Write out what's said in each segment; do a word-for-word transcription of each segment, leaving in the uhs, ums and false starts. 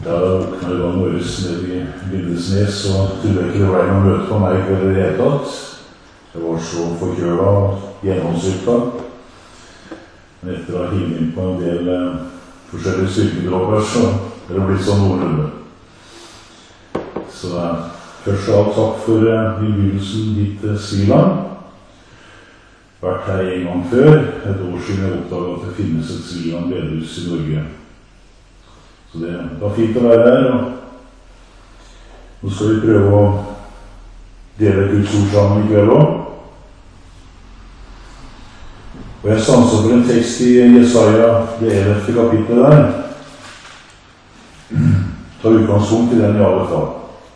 Da jeg våkna i dag morges ned i Lindesnes, så trodde jeg ikke det ble noe møte på meg i kveld i det hele tatt. Jeg var så forkjøla og gjennomsykta. Men etter å ha hivet inn på en del eh, forskjellige styrkedråper, så er det blitt sånn noenlunde. Så eh, først og alt takk for eh, innbydelsen hit til Sviland. Vært her en gang før, et år siden jeg oppdaget at det finnes et Sviland bedehus i Norge. Så det var fint å være her, og nå skal vi prøve å dele Guds ord sammen i kveld også. Og jeg stanser for en tekst i Jesaja, det ellevte kapitlet der. Ta utgangspunkt i den i alle fall.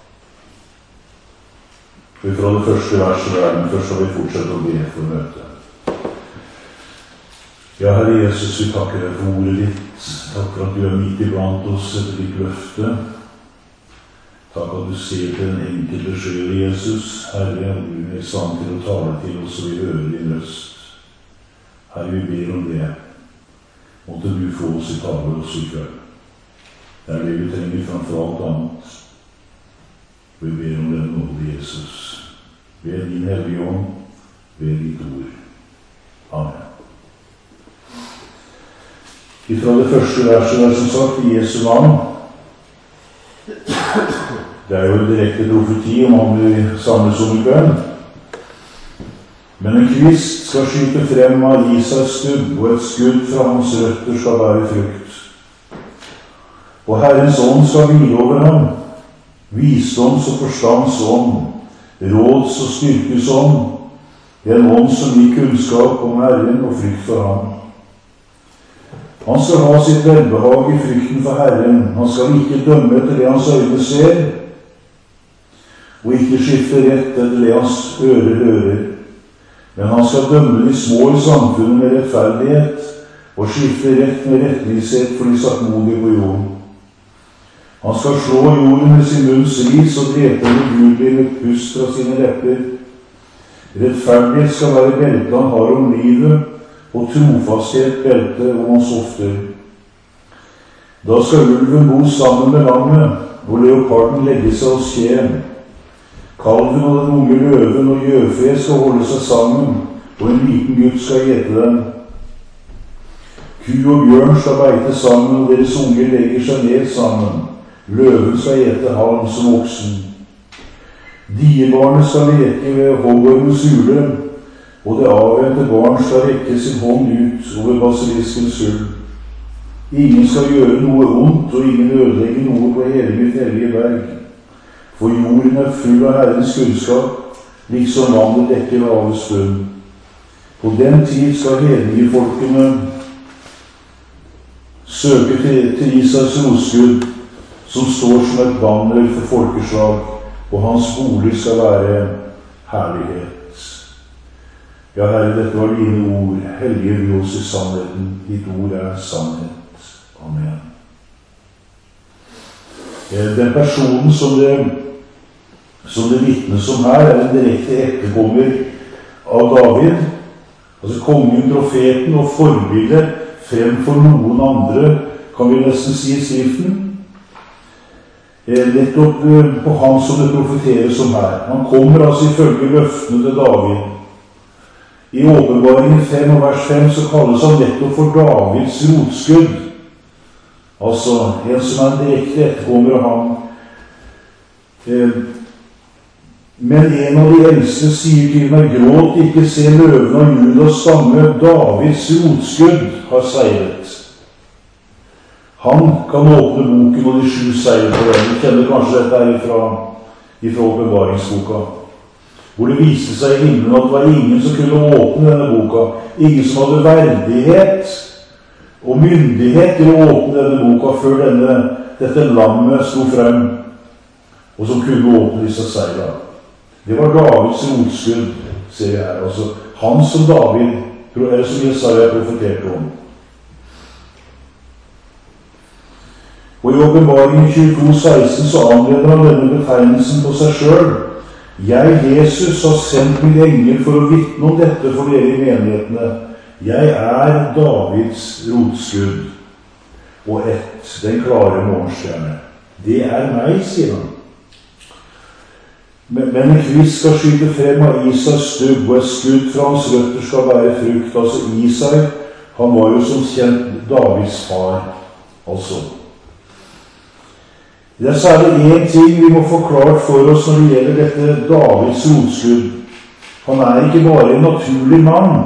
Vi fra det første verset der, men først skal vi fortsette å be for møtet. Ja, Herre Jesus, vi takker deg for ordet ditt. Takk for at du er midt iblant oss etter ditt løfte. Takk at du ser til den enkelte sjel, Jesus. Herre, du er i stand til å tale til oss, og vi hører din røst. Herre, vi ber om det. Måtte du få oss i tale oss i kveld. Det er det vi trenger framfor alt annet. Vi ber om den nåde, Jesus. Ved din hellige ånd, ved ditt ord. Amen. Ifra det første verset der, som sagt, i Jesu navn. Det er jo en direkte profeti om han blir samlet som i kveld. Men en kvist skal skyte frem av Isaks stubb, og et skudd fra hans røtter skal bære frukt. Og Herrens ånd skal hvile over ham, visdoms og forstands ånd, råds og styrkes ånd, en ånd som gir kunnskap om Herren og frykt for ham. Han skal ha sitt velbehag i frykten for Herren. Han skal ikke dømme etter det hans øyne ser, og ikke skifte rett etter det hans ører hører. Men han skal dømme de små i samfunnet med rettferdighet, og skifte rett med rettvishet for de saktmodige på jorden. Han skal slå jorden med sin munns ris og drepe den ugudelige med pust fra sine lepper. Rettferdighet skal være beltet han har om livet, og trofasthet belte om hans hofter. Da skal ulven bo sammen med lammet, og leoparden legge seg hos kjen. Kalven og den unge løven og gjøfe skal holde seg sammen, og en liten gutt skal gjete dem. Ku og bjørn skal beite sammen, og deres unge legger seg ned sammen. Løven skal gjete halm som oksen. Diebarnet skal leke ved hoggormens hule, og det avvente barn skal rekke sin hånd ut over basiliskens hull. Ingen skal gjøre noe ondt, og ingen ødelegge noe på hele mitt hellige berg. For jorden er full av Herrens kunnskap, liksom vannet dekker havets bunn. På den tid skal hedninge folkene søke til, til Isaks rotskudd, som står som et banner for folkeslag, og hans bolig skal være herlighet. Ja, Herre, dette var dine ord. Hellige vi oss i sannheten. Ditt ord er sannhet. Amen. Den personen som det, som det vittnes om her, er en direkte etterkommer av David. Altså kongen, profeten og forbildet fremfor noen andre, kan vi nesten si i skriften. Nettopp på ham som det profeteres om her. Han kommer altså ifølge løftene til David. I Åpenbaringen fem og vers fem så kalles han nettopp for Davids rotskudd. Altså en som er en direkte etterkommer av ham. Men en av de eldste sier til meg, gråt ikke, se løven av Judas stamme, Davids rotskudd har seiret. Han kan åpne boken og de sju seirer på den. Vi kjenner kanskje dette her ifra, ifra Åpenbaringsboka, hvor det viste seg i himmelen at det var ingen som kunne åpne denne boka. Ingen som hadde verdighet og myndighet til å åpne denne boka før denne, dette lammet sto frem, og som kunne åpne disse seirene. Det var Davids rotskudd, ser vi her. Altså, han som David, eller som Jesaja profeterte om. Og i Åpenbaringen tjueto seksten så anleder han denne betegnelsen på seg selv. Jeg, Jesus, har sendt min engel for å vitne om dette for dere i menighetene. Jeg er Davids rotskudd og ett, den klare morgenstjerne. Det er meg, sier han. Men, men en kvist skal skyte frem av Isais stubb, og et skudd fra hans røtter skal bære frukt. Altså Isai, han var jo som kjent Davids far, altså. Det er særlig en ting vi må få klart for oss når det gjelder dette Davids rotskudd. Han er ikke bare en naturlig mann.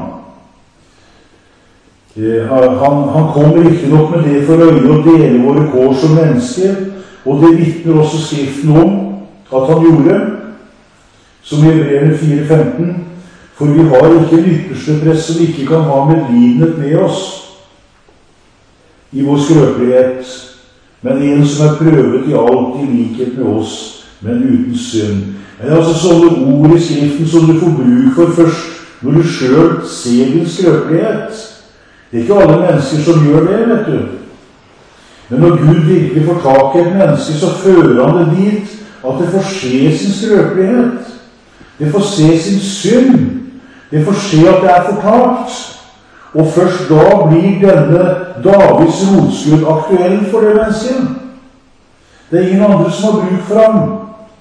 Han, han kom riktig nok med det for øye å dele våre kår som mennesker, og det vitner også Skriften om at han gjorde, som i Hebreerne fire femten, for vi har ikke en ypperste prest som ikke kan ha medlidenhet med oss i vår skrøpelighet, men en som er prøvet i alt i likhet med oss, men uten synd. Det er altså sånne ord i Skriften som du får bruk for først når du selv ser din skrøpelighet. Det er ikke alle mennesker som gjør det, vet du. Men når Gud virkelig får tak i et menneske, så fører han det dit at det får se sin skrøpelighet. Det får se sin synd. Det får se at det er fortalt. Og først da blir denne Davids rotskudd aktuell for det mennesket. Det er ingen andre som har bruk for ham.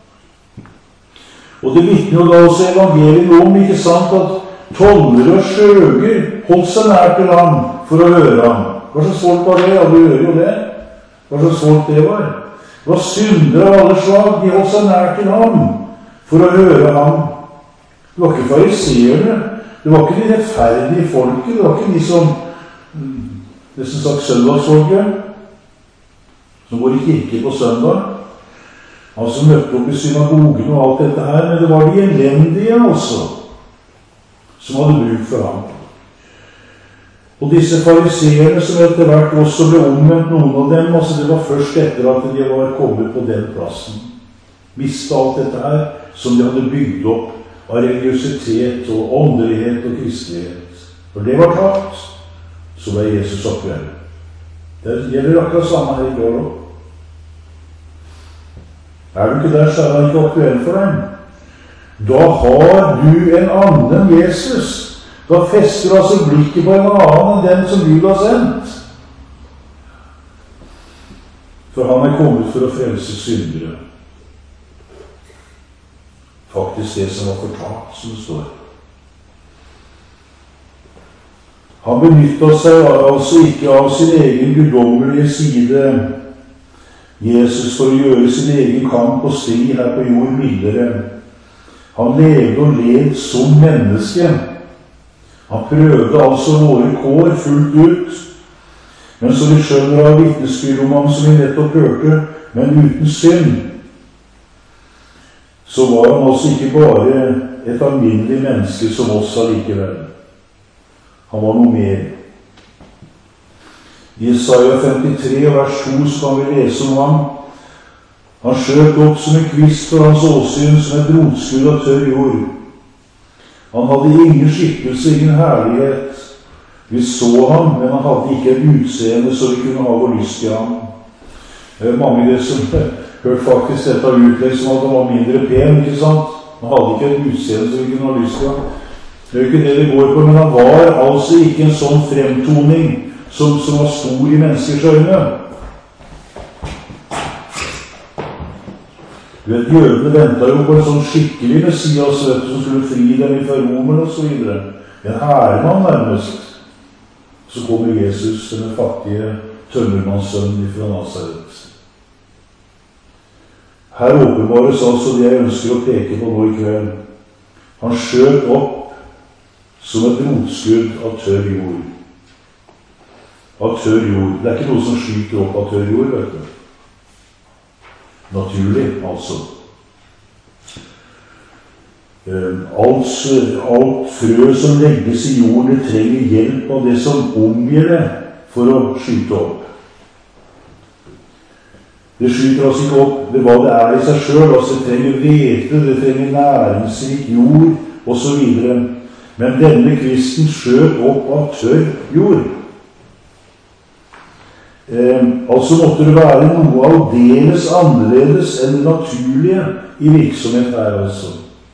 Og det vitner jo da også evangeliet om, ikke sant, at tollere og skjøger holdt seg nær til ham for å høre ham. Hva slags folk var det? Ja, du hører jo det. Hva slags folk det var? Det var syndere av alle slag. De holdt seg nær til ham for å høre ham. Det var ikke fariseerne. Det var ikke de rettferdige folket. Det var ikke de som nesten sagt søndagsfolket, som går i kirke på søndag. Han som møtte opp i synagogen og alt dette her. Men det var de elendige også, som hadde bruk for ham. Og disse fariseerne som etter hvert også ble omvendt, noen av dem, altså det var først etter at de var kommet på den plassen. Miste alt dette her som de hadde bygd opp av religiøsitet og åndelighet og kristelighet. For det var tatt, så ble Jesus oppgjør. Det gjelder akkurat samme her i går også. Er du ikke der, så er han ikke aktuell for dem. Da har du en annen Jesus. Da fester du altså blikket på en annen enn den som Gud har sendt. For han er kommet for å frelse syndere. Faktisk det som var fortalt, som det står. Han benyttet seg altså ikke av sin egen guddommelige side, Jesus, for å gjøre sin egen kamp og strid her på jord mildere. Han levde og levde som menneske. Han prøvde altså våre kår fullt ut. Men så vi skjønner av vitnesbyrd om ham som vi nettopp hørte, men uten synd, så var han altså ikke bare et alminnelig menneske som oss allikevel. Han var noe mer. I Jesaja femtitre, vers to, så kan vi lese om ham. Han skjøt opp som en kvist for hans åsyn, som et rotskudd av tørr jord. Han hadde ingen skikkelse, ingen herlighet. Vi så ham, men han hadde ikke et utseende så vi kunne ha vår lyst i ham. Det er mange det som hørte faktisk dette utlegg som at han var mindre pen, ikke sant? Han hadde ikke et utseende så vi kunne ha lyst i ham. Det er jo ikke det det går på, men han var altså ikke en sånn fremtoning som, som var stor i menneskers øyne. Du vet, jødene ventet jo på en sånn skikkelig Messias som skulle fri dem fra Romer og så videre. En herremann nærmest. Så kommer Jesus, den fattige tømmermannssønnen fra Nazaret. Her åpenbares altså det jeg ønsker å peke på nå i kveld. Han skjøt opp som et rotskudd av tørr jord. Av tørr jord. Det er ikke noe som skyter opp av tørr jord, vet du. Naturlig, altså. Alt, alt frø som legges i jorden, det trenger hjelp av det som omgir det for å skyte opp. Det skyter altså ikke opp ved hva det er i seg selv, altså det trenger hvete, det trenger næringsrik jord, og så videre. Men denne kvisten skjøt opp av tørr jord. Eh, altså måtte det være noe aldeles annerledes enn det naturlige i virksomhet her, altså.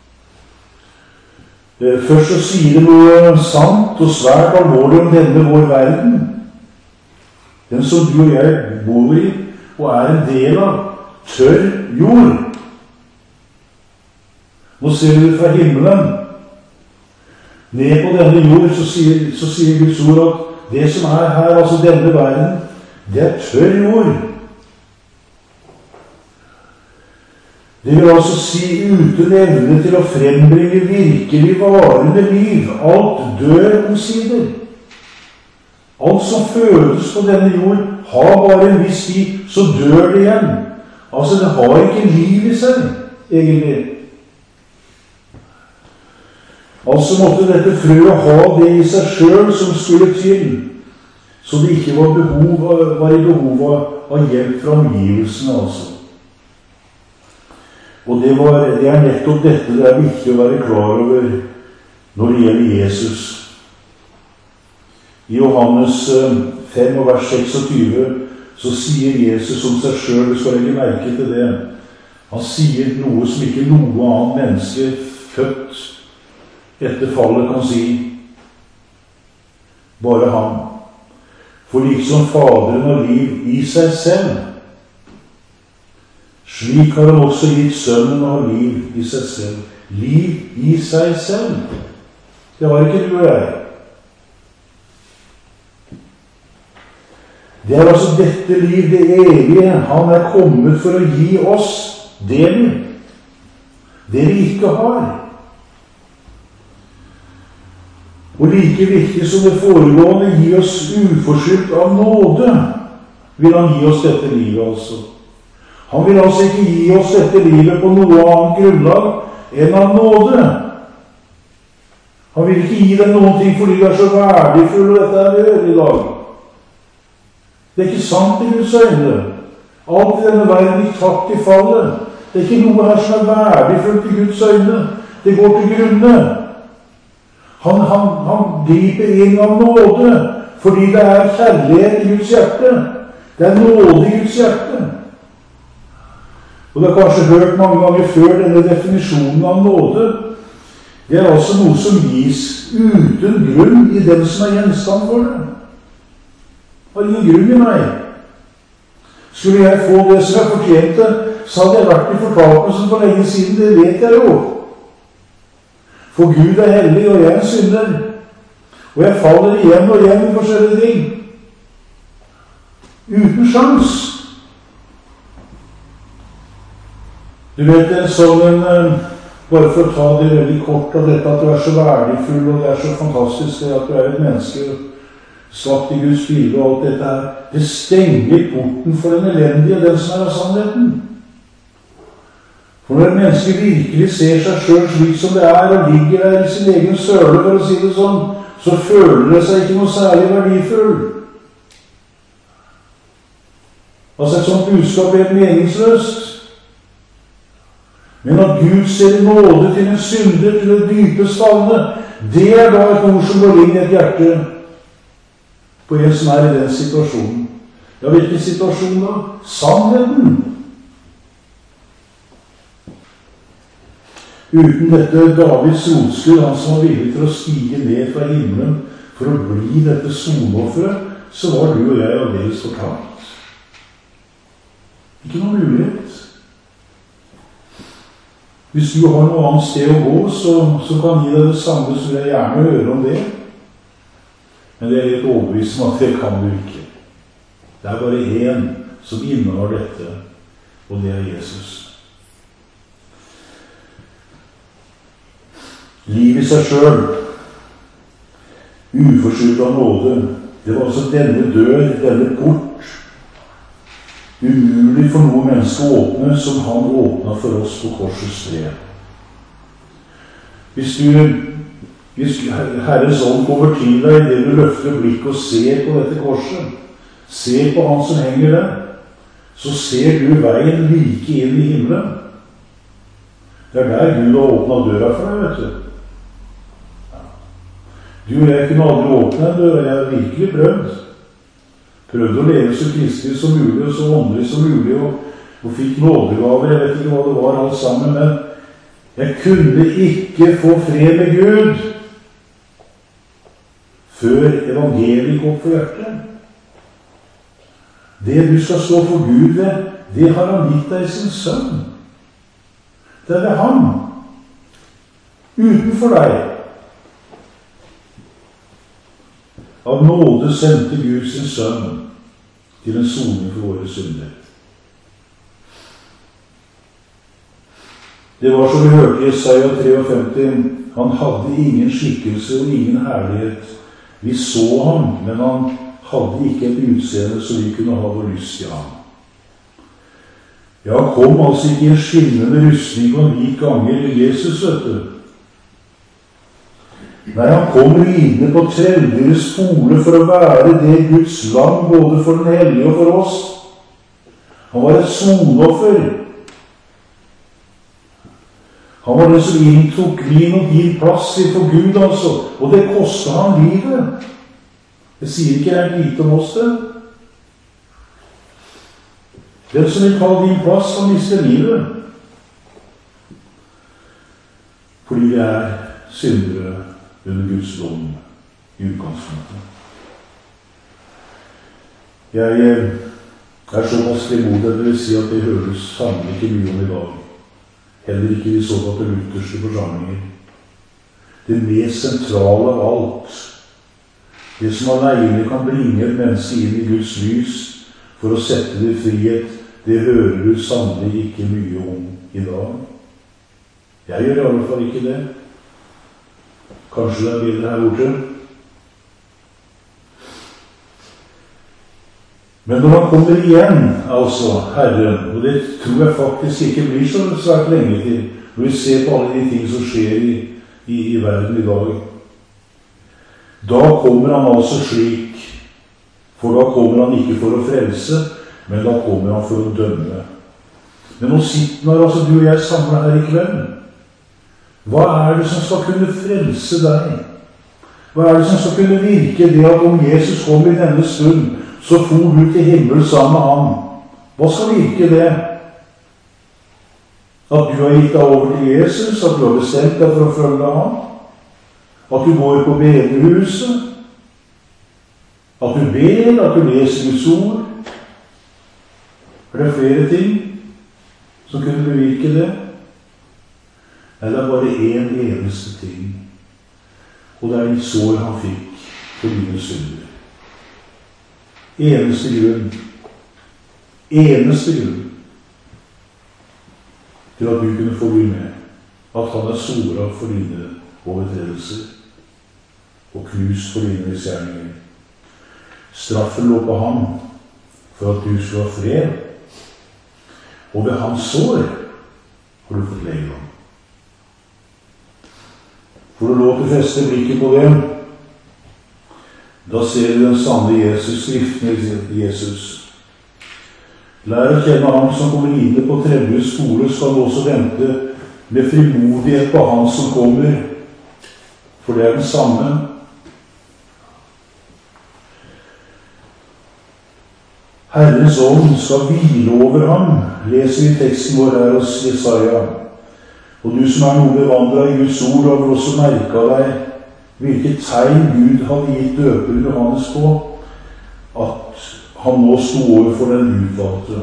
Eh, først så sier det noe sant og svært alvorlig om denne vår verden. Den som du og jeg bor i og er en del av. tørr jord. Nå ser vi fra himmelen ned på denne jord, så sier, så sier Guds ord at det som er her, altså denne verden, det er tørr jord. Det vil altså si uten evne til å frembringe virkelig varende liv. Alt dør omsider. Alt som fødes på denne jord, har bare en viss tid, så dør det igjen. Altså, det har ikke liv i seg, egentlig. Altså måtte dette frøet ha det i seg selv som skulle til, så det ikke var, behov, var i behov av hjelp fra omgivelsene, altså. Og det, var, det er nettopp dette det er viktig å være klar over når det gjelder Jesus. I Johannes fem og vers seksogtyve så sier Jesus om seg selv, du skal legge merke til det. Han sier noe som ikke noe annet menneske født etter fallet kan si. Bare han. For liksom Faderen har liv i seg selv, slik har han også gitt Sønnen å ha liv i seg selv. Liv i seg selv. Det har ikke du og jeg. Det er altså dette liv, det evige. Han er kommet for å gi oss det vi, det vi ikke har. Og like viktig som det foregående, gi oss uforskyldt av nåde, vil han gi oss dette livet altså. Han vil altså ikke gi oss dette livet på noe annet grunnlag enn av nåde. Han vil ikke gi dem noen ting fordi det er så verdifull dette er vi gjør i dag. Det er ikke sant i Guds øyne. Alt i denne verden gikk tapt i fallet. Det er ikke noe her som er verdifullt i Guds øyne. Det går til grunne. Han, han, han griper inn av nåde fordi det er kjærlighet i Guds hjerte. Det er nåde i Guds hjerte. Og du har kanskje hørt mange ganger før denne definisjonen av nåde. Det er altså noe som gis uten grunn i den som er gjenstand for det. Det har ingen grunn i meg. Skulle jeg få det som jeg fortjente, så hadde jeg vært i fortapelsen for lenge siden. Det vet jeg jo. For Gud er hellig, og jeg er en synder. Og jeg faller igjen og igjen i forskjellige ting. Uten sjans. Du vet, det er sånn en, bare for å ta det veldig kort av dette, at du er så verdifull, og det er så fantastisk at du er et menneske skapt i Guds bilde og alt dette her. Det stenger porten for den elendige, den som er av sannheten. For når et menneske virkelig ser seg selv slik som det er, og ligger der i sin egen søle, for å si det sånn, så føler det seg ikke noe særlig verdifull. Altså et sånt budskap er meningsløst. Men at Gud ser nåde til en synder, til det dypest falne, det er da et ord som går inn i et hjerte på en som er i den situasjonen. Ja, hvilken situasjon da? Sannheten. Uten dette Davids rotskudd, han som var villig til å stige ned fra himmelen for å bli dette sonofferet, så var du og jeg aldeles fortapt. Ikke noen mulighet. Hvis du har noe annet sted å gå, så, så kan gi deg det samme, så vil jeg gjerne høre om det. Men det er helt overbevist om at det kan du ikke. Det er bare én som innehar dette, og det er Jesus. Liv i seg selv, uforskyldt av nåde, det var altså denne dør, denne port, umulig for noe menneske å åpne, som han åpnet for oss på korsets tre. Hvis du, hvis Herres ånd kommer til deg, det du løfter blikk og ser på dette korset, ser på han som henger der, så ser du veien like inn i himmelen. Det er der Gud har åpnet døra for deg, vet du. Du og jeg kunne aldri åpne en dør, jeg har virkelig prøvd. Prøvde å leve så kristelig som mulig, og så åndelig som mulig, og, og fikk nådegaver, jeg vet ikke hva det var alt sammen, men jeg kunne ikke få fred med Gud før evangeliet kom for hjertet. Det du skal stå for Gud ved, det har han gitt deg sin sønn. Det er ved ham, utenfor deg. Av nåde sendte Gud sin sønn til en soning for våre synder. Det var som vi hørte i Jesaja femtitre, han hadde ingen skikkelse og ingen herlighet. Vi så ham, men han hadde ikke et utseende så vi kunne ha vår lyst i ham. Ja, han kom altså ikke i en skinnende rustning og en lik angel i Jesus, vet du. Nei, han kom ridende på trelldyres fole for å være det Guds lam både for den hellige og for oss. Han var et sonoffer. Han var den som inntok min og din plass for Gud, altså. Og det kostet han livet. Det sier ikke jeg lite om oss, det. Den som vil ta din plass, han mister livet. Fordi vi er syndere under Guds dom i utgangspunktet. Jeg er såpass frimodig, det vil si at det høres sannelig ikke mye om i dag. Heller ikke i såkalte lutherske forsamlinger. Det mest sentrale av alt, det som alene kan bringe et menneske inn i Guds lys for å sette det i frihet, det hører du sannelig ikke mye om i dag. Jeg gjør i alle fall ikke det. Kanskje det er bedre her borte. Men når han kommer igjen, altså Herren, og det tror jeg faktisk ikke blir så svært lenge til, når vi ser på alle de ting som skjer i, i, i verden i dag, da kommer han altså slik, for da kommer han ikke for å frelse, men da kommer han for å dømme. Men nå sitter han, altså du og jeg samlet her i kveld. Hva er det som skal kunne frelse deg? Hva er det som skal kunne virke det at om Jesus kom i denne stund, så for du til himmel sammen med ham? Hva skal virke det? At du har gitt deg over til Jesus, at du har bestemt deg for å følge ham? At du går på bedehuset? At du ber, at du leser Guds ord? Er det flere ting som kunne bevirke det? Eller bare en eneste ting, og det er de sår han fikk for dine synder. Eneste grunn, eneste grunn til at du kunne få bli med, at han er såret for dine overtredelser og knust for dine misgjerninger. Straffen lå på ham for at du skulle ha fred, og ved hans sår har du fått legedom. Får du lov til å feste blikket på det, da ser du den sanne Jesus, skriftene i Jesus. Lær å kjenne ham som kommer ridende på trelldyrs skole, skal du også vente med frimodighet på han som kommer, for det er den samme. Herrens ånd skal hvile over ham, leser vi teksten vår her hos Jesaja. Og du som er noe bevandret i Guds ord, har vel også merket deg hvilket tegn Gud hadde gitt døperen Johannes på, at han nå stod overfor den utvalgte.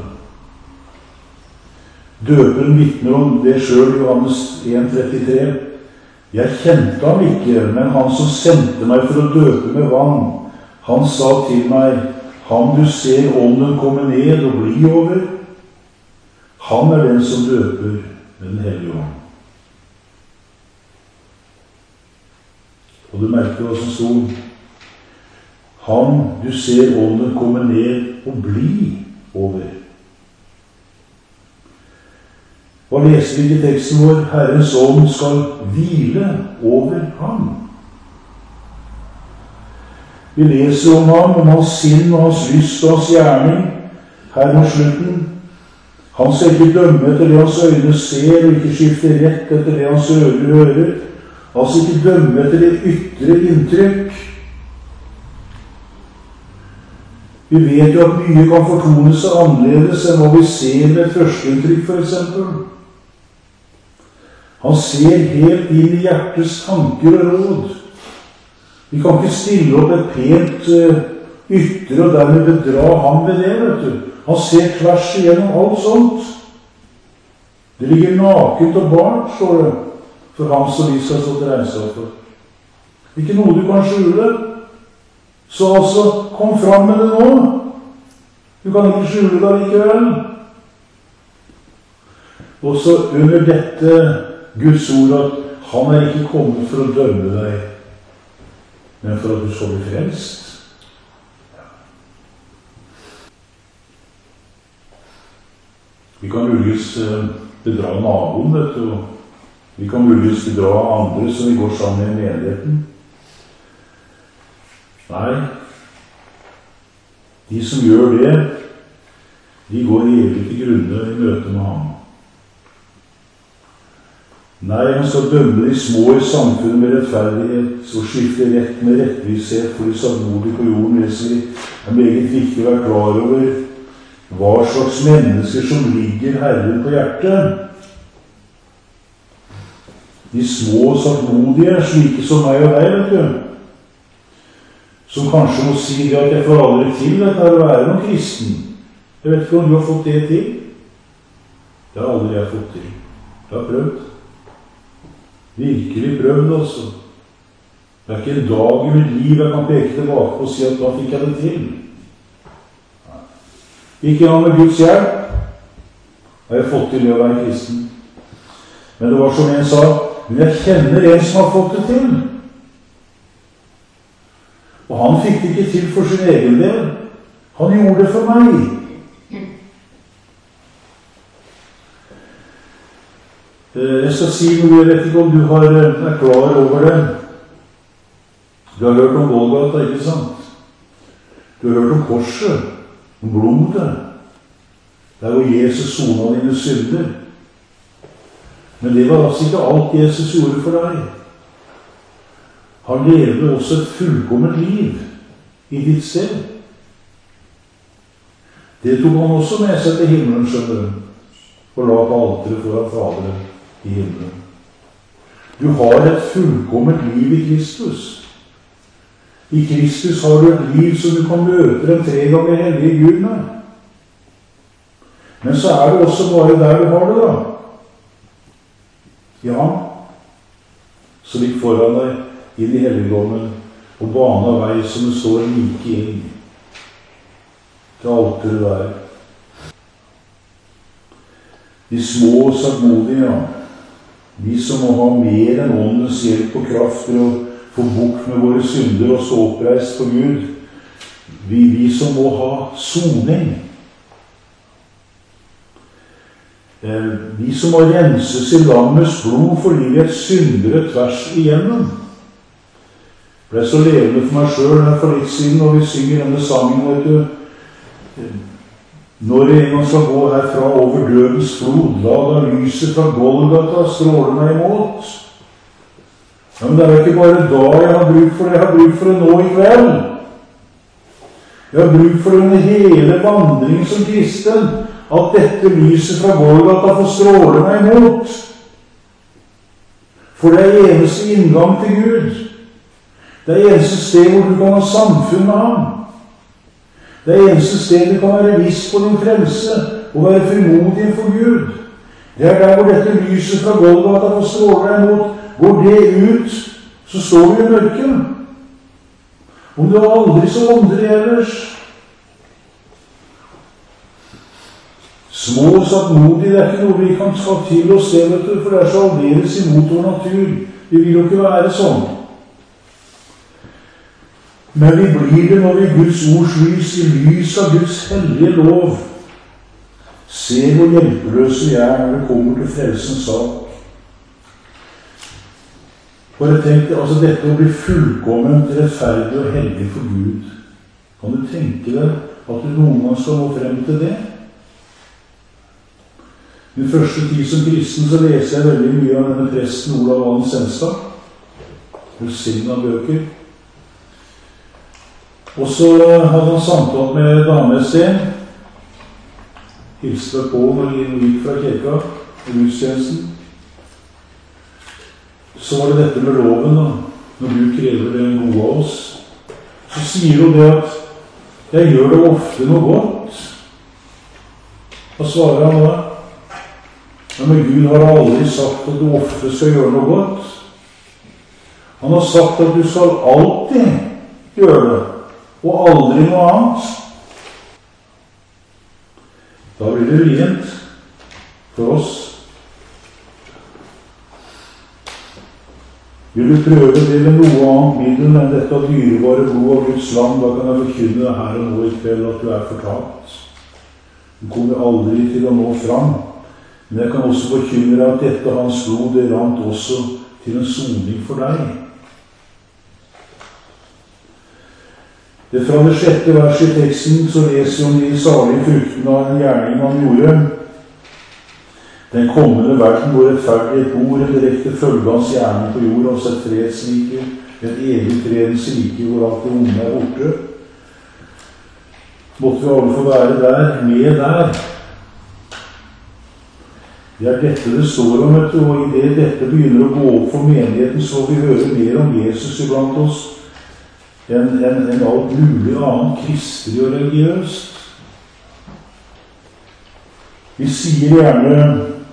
Døperen vitner om det selv, Johannes en trettitre. Jeg kjente ham ikke, men han som sendte meg for å døpe med vann, han sa til meg, han du ser ånden komme ned og bli over, han er den som døper med den hellige ånd. Og du merker hva som stod. Han, du ser ånden komme ned og bli over. Hva leser vi i teksten vår? Herrens ånd skal hvile over ham. Vi leser om ham, om hans sinn og hans lyst og hans gjerning her mot slutten. Han skal ikke dømme etter det hans øyne ser, og ikke skifte rett etter det hans ører hører. Altså ikke dømme etter det ytre inntrykk. Vi vet jo at mye kan fortone seg annerledes enn hva vi ser med et førsteinntrykk, for eksempel. Han ser helt inn i hjertets tanker og råd. Vi kan ikke stille opp et pent uh, ytre og dermed bedra ham ved det, vet du. Han ser tvers igjennom alt sånt. Det ligger nakent og bart, står det, for ham som vi skal stå til regnskap for. Ikke noe du kan skjule. Så altså, kom fram med det nå. Du kan ikke skjule det likevel. Og så under dette Guds ord at han er ikke kommet for å dømme deg, men for at du skal bli frelst. Vi kan muligens bedra naboen, vet du. Vi kan muligens bedra andre som vi går sammen med i menigheten. Nei, de som gjør det, de går evig til grunne i møte med ham. Nei, han skal dømme de små i samfunnet med rettferdighet og skifte rett med rettvishet, for de sattmodige på jorden. Det er meget viktig å være klar over hva slags mennesker som ligger Herren på hjertet. De små sattmodige, slike som meg og deg, vet du, som kanskje må si det at jeg får aldri til dette å være noen kristen. Jeg vet ikke om du har fått det til. Det har aldri jeg fått til. Jeg har prøvd. Virkelig prøvd, altså. Det er ikke en dag i mitt liv jeg kan peke tilbake på og si at da fikk jeg det til. Ikke engang med Guds hjelp har jeg fått til å være kristen. Men det var som en sa, men jeg kjenner en som har fått det til. Og han fikk det ikke til for sin egen del. Han gjorde det for meg. Jeg skal si noe, jeg vet ikke om du har, er klar over det. Du har hørt om Golgata, ikke sant? Du har hørt om korset, om blodet. Det er jo Jesus sona dine synder. Men det var altså ikke alt Jesus gjorde for deg. Han levde også et fullkomment liv i ditt sted. Det tok han også med seg til himmelen, skjønner du, og la på alteret foran Faderen i himmelen. Du har et fullkomment liv i Kristus. I Kristus har du et liv som du kan møte den tre ganger hellige Gud med. Men så er det også bare der du har det, da. Ja, så ligg foran deg inn i helligdommen og bana vei som det står like inn til alteret der. De små og sattmodige, ja. De som må ha mer enn åndens hjelp og kraft til å få bukt med våre synder og stå oppreist for Gud. Vi, vi som må ha soning. Eh, vi som må renses i lammets blod fordi vi er syndere tvers igjennom. Det ble så levende for meg selv her for litt siden når vi synger denne sangen, vet du. Når jeg en gang skal gå herfra over dødens flod, la da lyset fra Golgata stråle meg imot. Ja, men det er ikke bare da jeg har bruk for det, jeg har bruk for det nå i kveld. Jeg har bruk for det under hele vandringen som kristen, at dette lyset fra Golgata får stråle meg imot. For det er eneste inngang til Gud. Det er eneste sted hvor du kan ha samfunn med ham. Det er eneste sted du kan være viss på din frelse og være frimodig for Gud. Det er der hvor dette lyset fra Golgata får stråle deg imot. Går det ut, så står vi i mørket. Om du er aldri så åndelig ellers. Små og sattmodige, det er ikke noe vi kan ta til oss det, vet du, for det er så aldeles imot vår natur. Vi vil jo ikke være sånn. Men vi blir det når vi i Guds ords lys, i lys av Guds hellige lov, ser hvor hjelpeløse vi er når det kommer til frelsens sak. Bare tenk deg, altså dette å bli fullkomment rettferdig og heldig for Gud. Kan du tenke deg at du noen gang skal nå frem til det? Min første tid som kristen så leser jeg veldig mye av denne presten Olav Valen Senstad. Velsignet bøker. Og så hadde han samtalt med dame et sted. Hilste på når han gikk fra kirka i gudstjenesten. Så var det dette med loven, da. Når du krever det gode av oss. Så sier hun det at jeg gjør det ofte noe godt. Hva svarer han da? Ja, men Gud har aldri sagt at du ofte skal gjøre noe godt. Han har sagt at du skal alltid gjøre det, og aldri noe annet. Da blir det vrient for oss. Vil du prøve det med noe annet middel enn dette dyrebare blod av Guds land, da kan jeg forkynne deg her og nå i kveld at du er fortapt. Du kommer aldri til å nå fram, men jeg kan også forkynne deg at dette hans blod, det rant også til en soning for deg. Det fra det sjette vers i teksten så leser om de salige fruktene av en gjerning han gjorde. Den kommende verden hvor rettferdighet bor, en direkte følge hans gjerning på jord, altså et fredsrike, et evig fredens rike hvor alt det onde er borte. Måtte vi alle få være der, med der. Det er dette det står om, vet du, og i det dette begynner å gå opp for menigheten, så vi hører mer om Jesus iblant oss enn en, en alt mulig annet kristelig og religiøst. Vi sier gjerne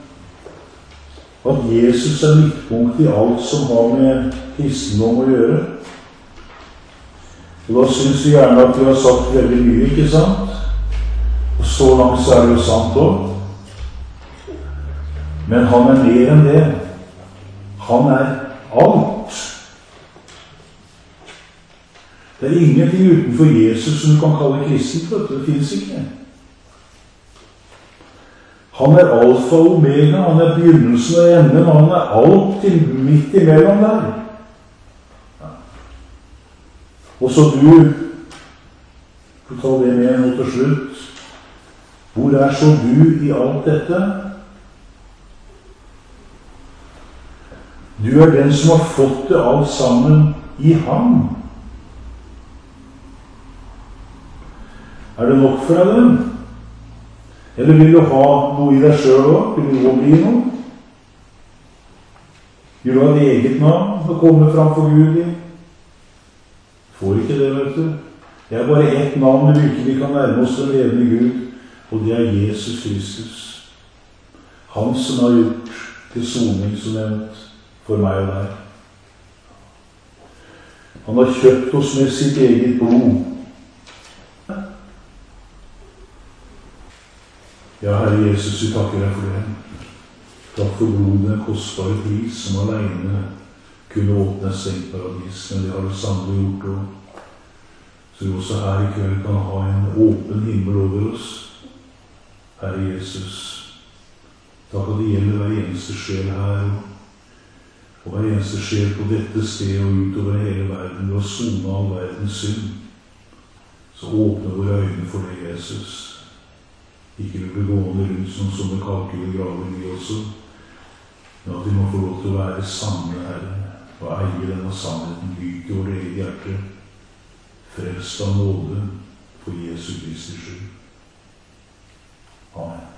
at Jesus er midtpunkt i alt som har med kristendom å gjøre. Og da synes vi gjerne at vi har sagt veldig mye, ikke sant? Og så langt så er det jo sant også. Men han er mer enn det. Han er alt. Det er ingenting utenfor Jesus som du kan kalle kristent, vet du. Det finnes ikke. Han er alfa og omega, han er begynnelsen og enden, og han er alt til midt imellom der. Ja. Og så du, får ta det med nå til slutt, hvor er så du i alt dette? Du er den som har fått det alt sammen i ham. Er det nok for deg, den? Eller vil du ha noe i deg selv også? Vil du også bli noe? Vil du ha et eget navn og komme fram for Gud i? Får ikke det, vet du. Det er bare ett navn det virkelig kan nærme oss den levende Gud, og det er Jesus Kristus. Han som har gjort til soning som nevnt for meg og deg. Han har kjøpt oss med sitt eget blod. Ja, Herre Jesus, vi takker deg for det. Takk for blodet, en kostbare pris som alene kunne åpne et stengt paradis, men det har du sannelig gjort også. Så vi også her i kveld kan ha en åpen himmel over oss. Herre Jesus, takk at det gjelder hver eneste sjel her, og hver eneste sjel på dette stedet og utover hele verden. Du har sonet all verdens synd. Så åpne våre øyne for det, Jesus. Ikke vil bli gående rundt som sånne kalkuler graver vi også, men at vi må få lov til å være sanne, Herre, og eie denne sannheten dypt i vårt eget hjerte, frelst av nåde for Jesu Kristi skyld. Amen.